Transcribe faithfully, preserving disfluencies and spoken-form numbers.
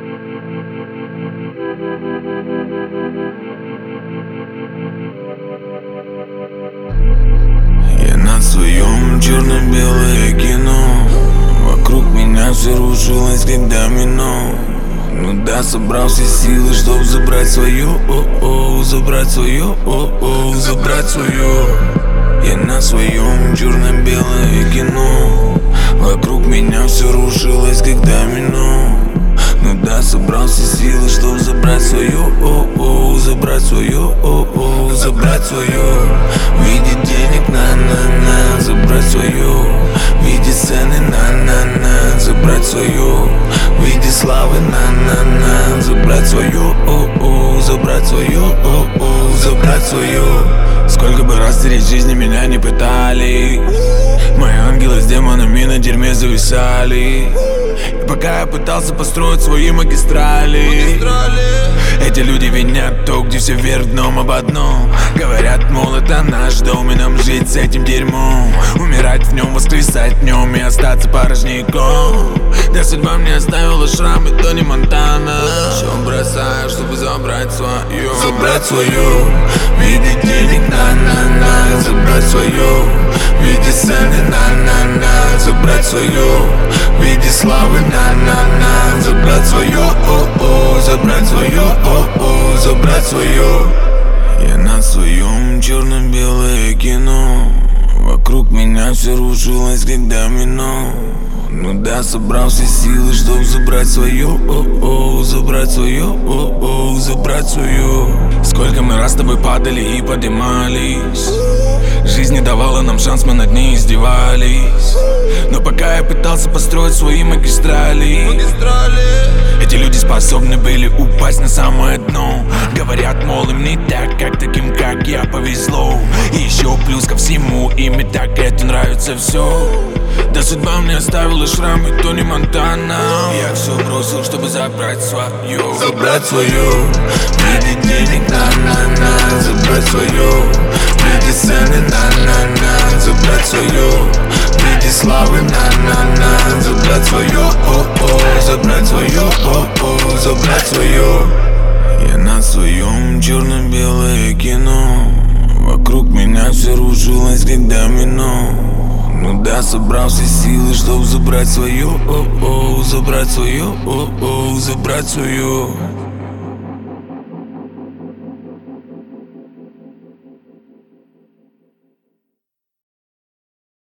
Я на своем черно-белое кино. Вокруг меня все рушилось, как домино. Ну да, собрал все силы, чтоб забрать свое, о-о, забрать свое, о-о, забрать свое. Я на своем черно-белое кино. Вокруг меня все рушилось, как домино. Ну да, собрал все силы, чтоб забрать свое, о-о, забрать свое, о-о, забрать свое. В виде денег, на-на-на, забрать свое. В виде сцены, на-на-на, забрать свое. В виде славы, на-на-на, забрать свое, о-о, забрать свое, о-о, забрать свое. Сколько бы раз стереть жизни меня не пытались, мои ангелы с демонами на дерьме зависали. И пока я пытался построить свои магистрали, эти люди винят то, где все вверх дном об одном. Говорят, мол, это наш дом, и нам жить с этим дерьмом. Умирать в нем, воскресать в нем и остаться порожняком. Да судьба мне оставила шрамы, то не Монтана. Все бросаю, чтобы забрать свое. Забрать свое, в виде денег, на-на-на, забрать свое. В виде сцены, на-на-на, забрать свое. В виде славы, на-на-на, забрать свое, о-о, забрать свое, о-о, забрать свое. Я на своем черно-белое кино. Вокруг меня все рушилось, как домино. Ну да, собрал все силы, чтоб забрать свое, о-о, забрать свое, о-о, забрать свое. Сколько мы раз с тобой падали и поднимались, жизнь не давала нам шанс, мы над ней издевались. Но пока я пытался построить свои магистрали, эти люди способны были упасть на самое дно. Говорят, мол, им не так, как таким, как я, повезло. И еще плюс ко всему, им и так это нравится все. Да судьба мне оставила шрамы, то не Монтана. Я все бросил, чтобы забрать свое. Забрать свое, в виде денег, на-на-на, забрать свое. В виде сцены, на-на-на, забрать свое. В виде славы, на-на-на, забрать свое, о-о, забрать свое, о-о, забрать свое. Я на своем черно-белое кино. Вокруг меня все рушилось, как домино. Ну да, собрал все силы, чтоб забрать свое, о-о, забрать свое, о-о, забрать свое.